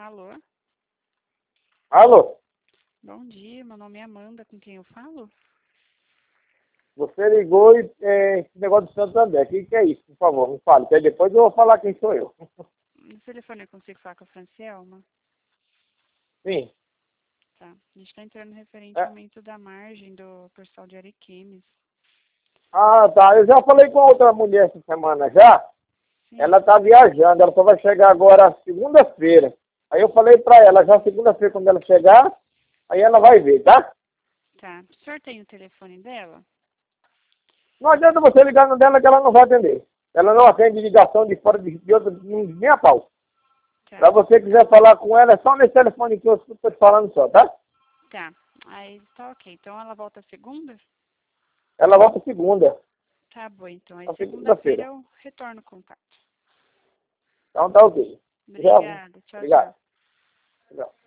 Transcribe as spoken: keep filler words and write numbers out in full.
Alô? Alô? Bom dia, meu nome é Amanda, com quem eu falo? Você ligou e é, esse negócio do Santander. O que, que é isso, por favor? Me fale, que aí depois eu vou falar quem sou eu. No telefone eu consigo falar com a Francielma? Sim. Tá. A gente está entrando referente ao É. aumento da margem do pessoal de Ariquemes. Ah, tá. Eu já falei com outra mulher essa semana já. Sim. Ela tá viajando, ela só vai chegar agora segunda-feira. Aí eu falei pra ela, já segunda-feira quando ela chegar, aí ela vai ver, tá? Tá. O senhor tem o telefone dela? Não adianta você ligar no dela que ela não vai atender. Ela não atende ligação de fora de, de outra, nem a pau. Tá. Pra você quiser falar com ela, é só nesse telefone que eu estou te falando só, tá? Tá. Aí tá ok. Então ela volta segunda? Ela volta segunda, Tá bom, então. Aí na segunda-feira segunda-feira. eu retorno o contato. Então tá ok. Já, Obrigada. Tchau, tchau. obrigado. Obrigado.